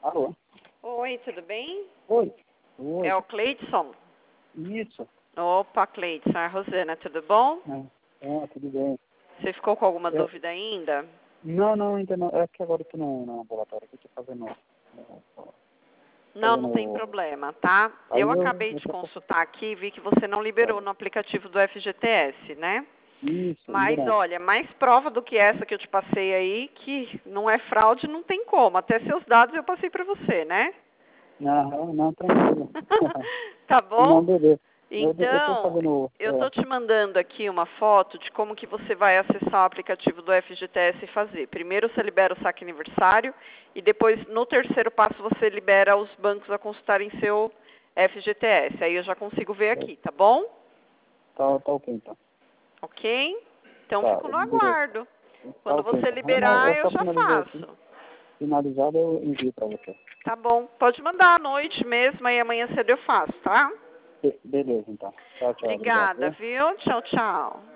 Alô? Oi, tudo bem? Oi. Oi. É o Cleidson? Isso. Opa, Cleidson, é a Rosana, tudo bom? Tudo bem. Você ficou com alguma dúvida ainda? Não, ainda não. É que agora eu tô no ambulatório que eu tô fazendo. Não tem problema, tá? Aí Eu acabei de consultar aqui e vi que você não liberou no aplicativo do FGTS, né? Isso, Mas ainda não. olha, mais prova do que essa que eu te passei aí, que não é fraude, não tem como. Até seus dados eu passei para você, né? Não, tranquilo. Tá bom? Não, beleza. Eu tô Então, fazendo. eu tô te mandando aqui uma foto de como que você vai acessar o aplicativo do FGTS e fazer. Primeiro você libera o saque aniversário e depois, no terceiro passo, você libera os bancos a consultarem seu FGTS. Aí eu já consigo ver aqui, tá bom? Tá ok, então. Ok? Então Tá, fico no beleza. aguardo. Tá Quando ok, você então. Não, liberar, eu eu só já finalizei aqui. faço. Finalizado eu envio pra você. Tá bom. Pode mandar à noite mesmo, aí amanhã cedo eu faço, tá? Beleza, então. Tchau, obrigado. Obrigada, viu? Tchau, tchau.